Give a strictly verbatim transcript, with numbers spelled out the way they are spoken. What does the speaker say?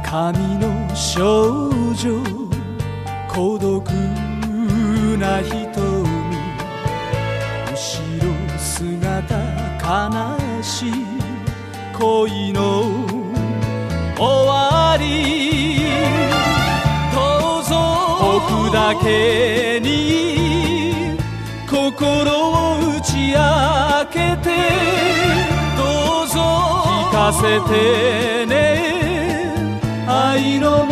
髪の少女孤独な瞳後ろ姿悲しい恋の終わりどうぞ僕だけに心を打ち明けてどうぞ聞かせてね愛の